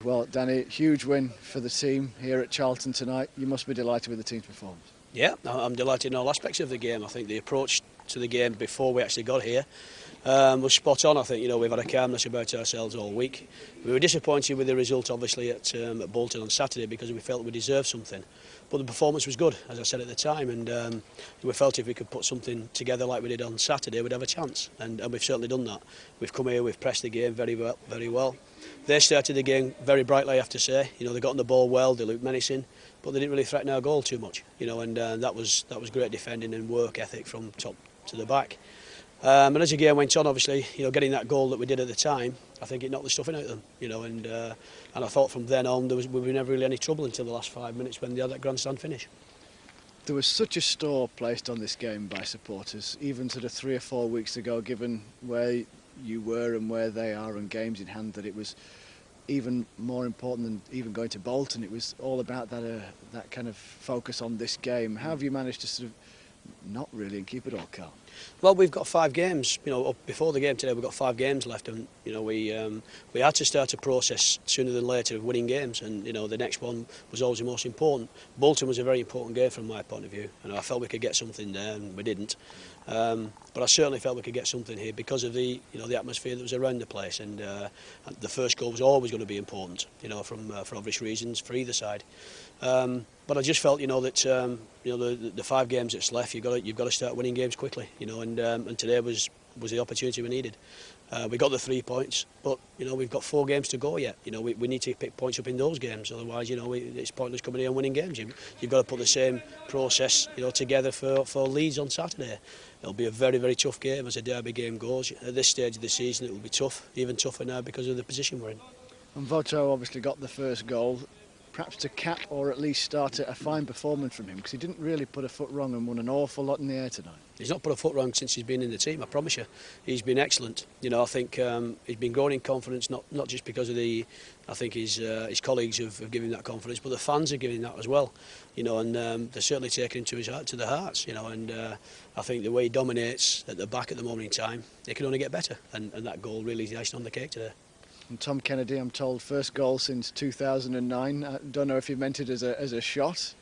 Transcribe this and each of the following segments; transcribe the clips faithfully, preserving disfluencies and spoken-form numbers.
Well, Danny, huge win for the team here at Charlton tonight. You must be delighted with the team's performance. Yeah, I'm delighted in all aspects of the game. I think the approach to the game before we actually got here um, was spot on. I think you know we've had a calmness about ourselves all week. We were disappointed with the result, obviously, at, um, at Bolton on Saturday because we felt we deserved something. But the performance was good, as I said at the time, and um, we felt if we could put something together like we did on Saturday, we'd have a chance, and, and we've certainly done that. We've come here, we've pressed the game very well, very well. They started the game very brightly, I have to say. You know, they got on the ball well, they looked menacing, but they didn't really threaten our goal too much. You know, and uh, that was that was great defending and work ethic from top to the back. Um, and as the game went on, obviously, you know, getting that goal that we did at the time, I think it knocked the stuffing out of them. You know, and uh, and I thought from then on there was we were never really any trouble until the last five minutes when they had that grandstand finish. There was such a store placed on this game by supporters, even sort of three or four weeks ago, given where you were and where they are and games in hand, that it was even more important than even going to Bolton. It was all about that uh, that kind of focus on this game. How have you managed to sort of not really and keep it all calm? Well, we've got five games. You know, up before the game today, we've got five games left, and you know we um, we had to start a process sooner than later of winning games, and you know the next one was always the most important. Bolton was a very important game from my point of view, and I felt we could get something there, and we didn't. Um, but I certainly felt we could get something here because of the you know the atmosphere that was around the place, and uh, the first goal was always going to be important. You know, from uh, for obvious reasons for either side. Um, but I just felt, you know, that um, you know the, the five games that's left, you've got to, you've got to start winning games quickly, you know, and um, and today was was the opportunity we needed. Uh, we got the three points, but you know we've got four games to go yet. You know we, we need to pick points up in those games, otherwise, you know, we, it's pointless coming here and winning games. You, you've got to put the same process, you know, together for for Leeds on Saturday. It'll be a very very tough game as a derby game goes. At this stage of the season, it will be tough, even tougher now because of the position we're in. And Voto obviously got the first goal. Perhaps to cap or at least start a fine performance from him, because he didn't really put a foot wrong and won an awful lot in the air tonight. He's not put a foot wrong since he's been in the team, I promise you. He's been excellent. You know, I think um, he's been growing in confidence, not not just because of the, I think his uh, his colleagues have, have given him that confidence, but the fans are giving him that as well. You know, and um, they're certainly taking him to his heart, to their hearts. You know, and uh, I think the way he dominates at the back at the moment in time, it can only get better. And, and that goal really is the icing on the cake today. And Tom Kennedy, I'm told, first goal since two thousand nine. I don't know if you meant it as a as a shot.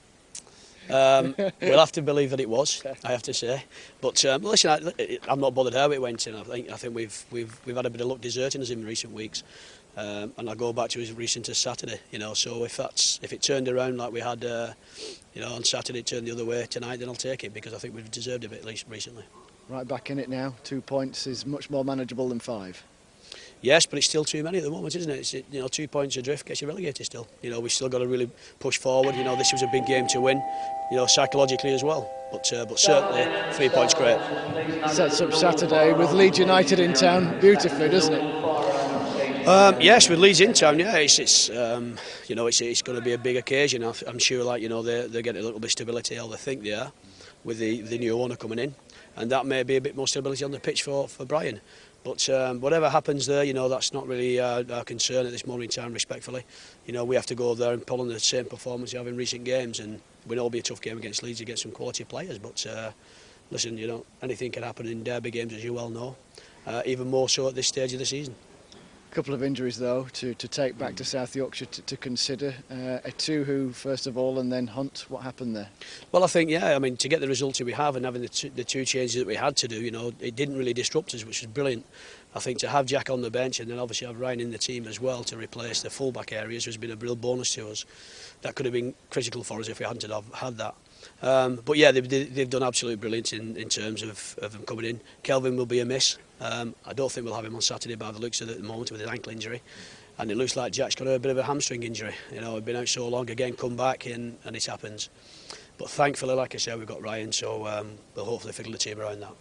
Um, we'll have to believe that it was, I have to say. But um, listen, I, I'm not bothered how it went in. I think I think we've we've we've had a bit of luck deserting us in recent weeks, um, and I go back to as recent as Saturday. You know, so if that's if it turned around like we had, uh, you know, on Saturday, it turned the other way tonight, then I'll take it because I think we've deserved a bit at least recently. Right back in it now. Two points is much more manageable than five. Yes, but it's still too many at the moment, isn't it? It's, you know, two points adrift gets you relegated still. You know, we've still got to really push forward. You know, this was a big game to win, you know, psychologically as well. But uh, but certainly, three points great. Sets up Saturday with Leeds United in town beautifully, doesn't it? Um, yes, with Leeds in town, yeah, it's, it's um, you know, it's, it's going to be a big occasion. I'm sure, like, you know, they're, they're getting a little bit of stability, or they think they are, with the, the new owner coming in. And that may be a bit more stability on the pitch for, for Brian. But um, whatever happens there, you know, that's not really uh, our concern at this moment in time, respectfully. You know, we have to go there and pull on the same performance we have in recent games, and we know it'll be a tough game against Leeds against some quality players. But uh, listen, you know, anything can happen in derby games, as you well know, uh, even more so at this stage of the season. A couple of injuries, though, to, to take back to South Yorkshire to, to consider. Uh, Etuhu, first of all, and then Hunt. What happened there? Well, I think, yeah, I mean, to get the results that we have and having the two, the two changes that we had to do, you know, it didn't really disrupt us, which was brilliant. I think to have Jack on the bench and then obviously have Ryan in the team as well to replace the full-back areas has been a real bonus to us. That could have been critical for us if we hadn't have had that. Um, but yeah, they've, they've done absolutely brilliant in, in terms of, of them coming in. Kelvin will be a miss. Um, I don't think we'll have him on Saturday by the looks of it at the moment with his ankle injury. And it looks like Jack's got a bit of a hamstring injury. You know, he's been out so long, again, come back and, and it happens. But thankfully, like I said, we've got Ryan, so um, we'll hopefully fiddle the team around that.